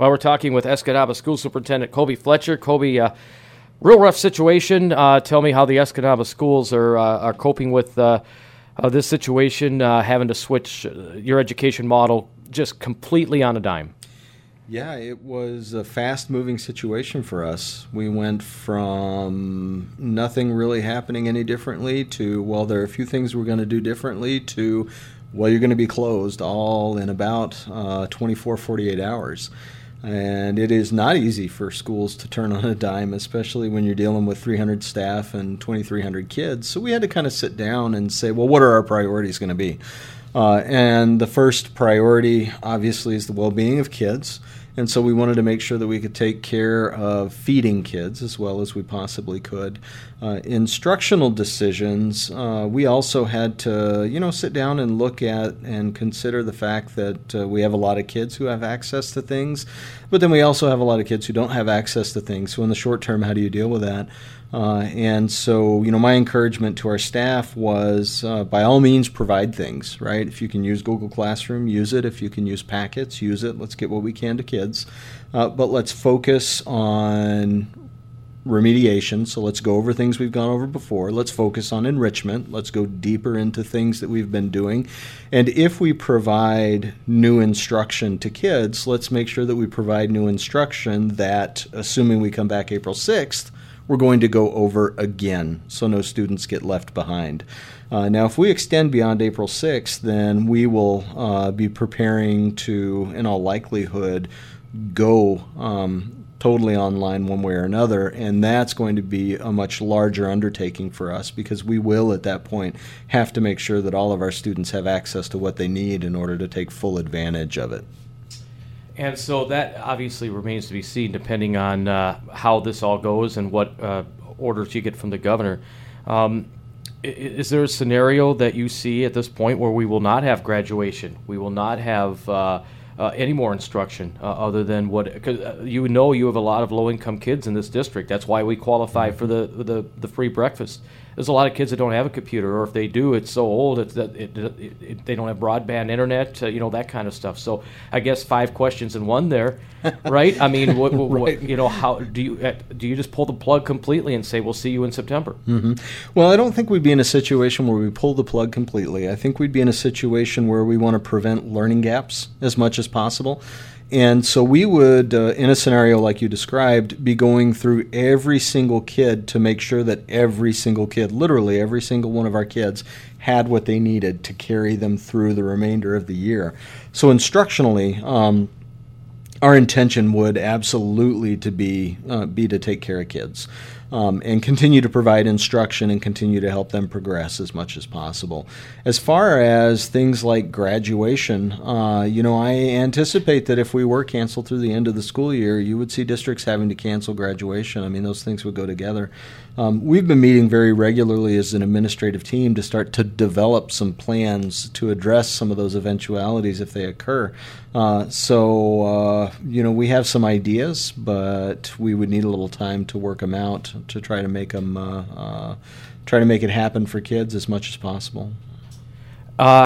Well, we're talking with Escanaba School Superintendent Kobe Fletcher. Kobe, real rough situation. Tell me how the Escanaba schools are coping with this situation, having to switch your education model just completely on a dime. Yeah, it was a fast-moving situation for us. We went from nothing really happening any differently to, well, there are a few things we're going to do differently to, well, you're going to be closed all in about 24, 48 hours. And it is not easy for schools to turn on a dime, especially when you're dealing with 300 staff and 2,300 kids. So we had to kind of sit down and say, well, what are our priorities going to be? And the first priority, obviously, is the well-being of kids. And so we wanted to make sure that we could take care of feeding kids as well as we possibly could. Instructional decisions, we also had to, sit down and look at and consider the fact that we have a lot of kids who have access to things, but then we also have a lot of kids who don't have access to things. So in the short term, how do you deal with that? And so, my encouragement to our staff was, by all means, provide things, right? If you can use Google Classroom, use it. If you can use packets, use it. Let's get what we can to kids. But let's focus on remediation. So let's go over things we've gone over before. Let's focus on enrichment. Let's go deeper into things that we've been doing. And if we provide new instruction to kids, let's make sure that we provide new instruction that, assuming we come back April 6th, we're going to go over again so no students get left behind. Now, if we extend beyond April 6th, then we will be preparing to, in all likelihood, go totally online one way or another, and that's going to be a much larger undertaking for us because we will, at that point, have to make sure that all of our students have access to what they need in order to take full advantage of it. And so that obviously remains to be seen depending on how this all goes and what orders you get from the governor. Is there a scenario that you see at this point where we will not have graduation? We will not have any more instruction other than what, because you have a lot of low-income kids in this district. That's why we qualify for the free breakfast. There's a lot of kids that don't have a computer, or if they do, it's so old they don't have broadband internet, that kind of stuff. So I guess 5 questions in one there, right? I mean, Right. how do you just pull the plug completely and say we'll see you in September? Mm-hmm. Well, I don't think we'd be in a situation where we pull the plug completely. I think we'd be in a situation where we want to prevent learning gaps as much as possible. And so we would, in a scenario like you described, be going through every single kid to make sure that every single kid, literally every single one of our kids, had what they needed to carry them through the remainder of the year. So instructionally, our intention would absolutely be to take care of kids. And continue to provide instruction and continue to help them progress as much as possible. As far as things like graduation, I anticipate that if we were canceled through the end of the school year, you would see districts having to cancel graduation. I mean, those things would go together. We've been meeting very regularly as an administrative team to start to develop some plans to address some of those eventualities if they occur. We have some ideas, but we would need a little time to work them out to try to make them, try to make it happen for kids as much as possible.